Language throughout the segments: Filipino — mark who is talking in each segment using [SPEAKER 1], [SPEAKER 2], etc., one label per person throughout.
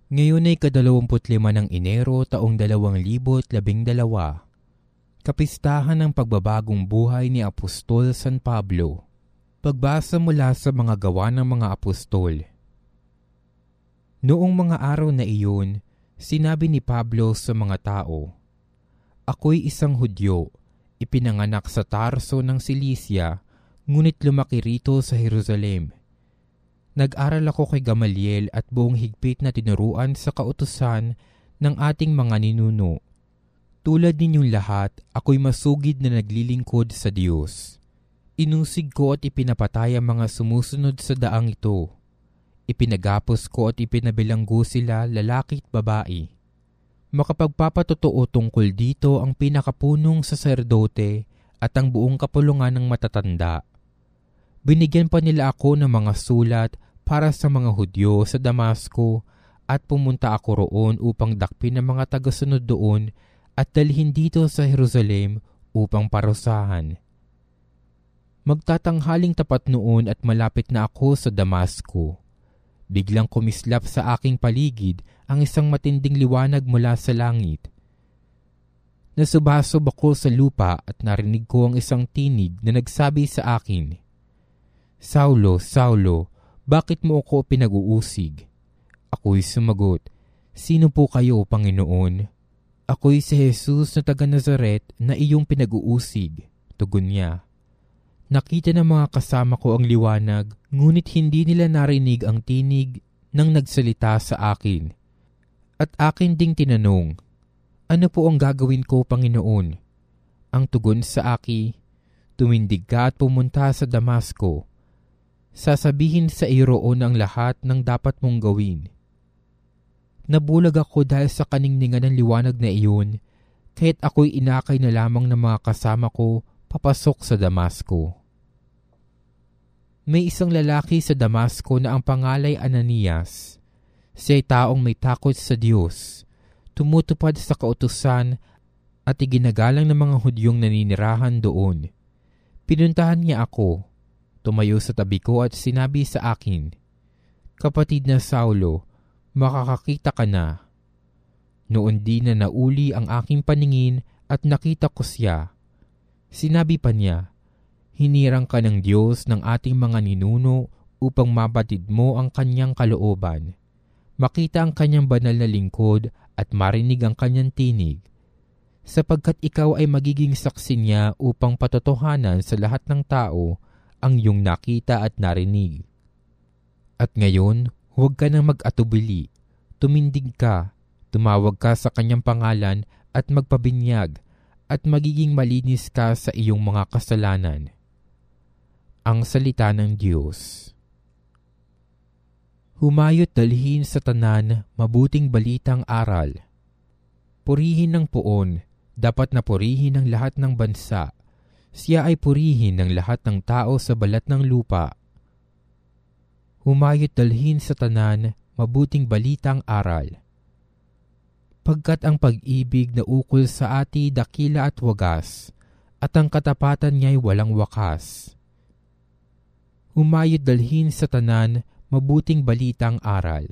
[SPEAKER 1] Ngayon ay 25 ng Enero taong 2012, kapistahan ng pagbabagong buhay ni Apostol San Pablo. Pagbasa mula sa mga gawa ng mga apostol. Noong mga araw na iyon, sinabi ni Pablo sa mga tao, "Ako'y isang Hudyo, ipinanganak sa Tarso ng Cilicia, ngunit lumaki rito sa Jerusalem. Nag-aral ako kay Gamaliel at buong higpit na tinuruan sa kautusan ng ating mga ninuno. Tulad ninyong lahat, ako'y masugid na naglilingkod sa Diyos. Inusig ko at ipinapatay ang mga sumusunod sa daang ito. Ipinagapos ko at ipinabilanggo sila, lalaki at babae. Makapagpapatotoo tungkol dito ang pinakapunong saserdote at ang buong kapulungan ng matatanda. Binigyan pa nila ako ng mga sulat para sa mga Hudyo sa Damasco at pumunta ako roon upang dakpin ang mga tagasunod doon at dalhin dito sa Jerusalem upang parusahan. Magtatanghaling tapat noon at malapit na ako sa Damasco. Biglang kumislap sa aking paligid ang isang matinding liwanag mula sa langit. Nasubasob ako sa lupa at narinig ko ang isang tinig na nagsabi sa akin, "Saulo, Saulo, bakit mo ako pinag-uusig?" Ako'y sumagot, "Sino po kayo, Panginoon?" "Ako'y si Jesus na taga Nazaret na iyong pinag-uusig," tugon niya. Nakita ng mga kasama ko ang liwanag, ngunit hindi nila narinig ang tinig ng nagsalita sa akin. At akin ding tinanong, "Ano po ang gagawin ko, Panginoon?" Ang tugon sa akin, "Tumindig ka at pumunta sa Damasco. Sasabihin sa iyo roon ang lahat ng dapat mong gawin." Nabulag ako dahil sa kaningningan ng liwanag na iyon, kaya't ako'y inakay na lamang ng mga kasama ko papasok sa Damasco. May isang lalaki sa Damasco na ang pangalay Ananias. Siya'y taong may takot sa Diyos, tumutupad sa kautusan at iginagalang ng mga Hudyong naninirahan doon. Pinuntahan niya ako, tumayo sa tabi ko at sinabi sa akin, "Kapatid na Saulo, makakakita ka na." Noon din na nauli ang aking paningin at nakita ko siya. Sinabi pa niya, "Hinirang ka ng Diyos ng ating mga ninuno upang mabatid mo ang kanyang kalooban, makita ang kanyang banal na lingkod at marinig ang kanyang tinig, sapagkat ikaw ay magiging saksi niya upang patotohanan sa lahat ng tao ang iyong nakita at narinig. At ngayon, huwag ka nang mag-atubili, tumindig ka, tumawag ka sa kanyang pangalan at magpabinyag, at magiging malinis ka sa iyong mga kasalanan." Ang salita ng Diyos. Humayot dalhin sa tanan mabuting balitang aral. Purihin ng poon, dapat na purihin ng lahat ng bansa. Siya ay purihin ng lahat ng tao sa balat ng lupa. Humayot dalhin sa tanan mabuting balitang aral. Pagkat ang pag-ibig na ukol sa ati dakila at wagas, at ang katapatan niya'y walang wakas. Humayot dalhin sa tanan mabuting balitang aral.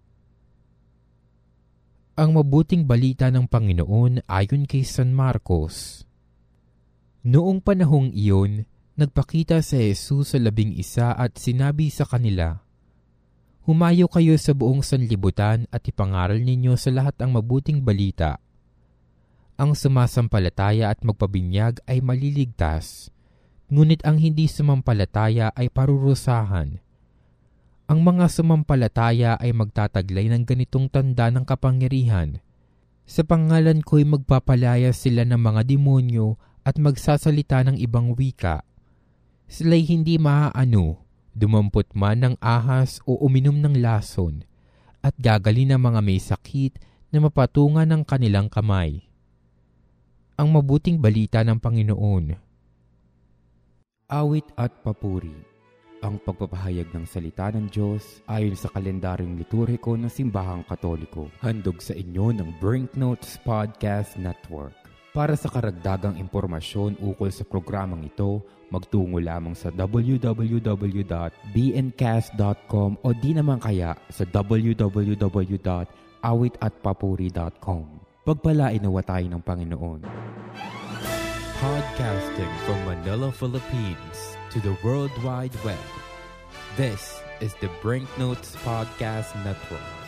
[SPEAKER 1] Ang mabuting balita ng Panginoon ayon kay San Marcos. Noong panahong iyon, nagpakita si Jesus sa 11 at sinabi sa kanila, "Humayo kayo sa buong sanlibutan at ipangaral ninyo sa lahat ang mabuting balita. Ang sumasampalataya at magpabinyag ay maliligtas, ngunit ang hindi sumampalataya ay parurusahan. Ang mga sumampalataya ay magtataglay ng ganitong tanda ng kapangyarihan. Sa pangalan ko'y magpapalaya sila ng mga demonyo at magsasalita ng ibang wika. Sila'y hindi maaano, dumampot man ng ahas o uminom ng lason, at gagalin ng mga may sakit na mapatungan ng kanilang kamay." Ang mabuting balita ng Panginoon. Awit at papuri. Ang pagpapahayag ng salita ng Diyos ayon sa kalendaryong liturhiko ng Simbahang Katoliko. Handog sa inyo ng Brinknotes Podcast Network. Para sa karagdagang impormasyon ukol sa programang ito, magtungo lamang sa www.bncast.com o di naman kaya sa www.awr.org.
[SPEAKER 2] awit@papuri.com. Pagpalain nawa tayo ng Panginoon.
[SPEAKER 1] Podcasting from Manila, Philippines to the World Wide Web. This is the Brinknotes Podcast Network.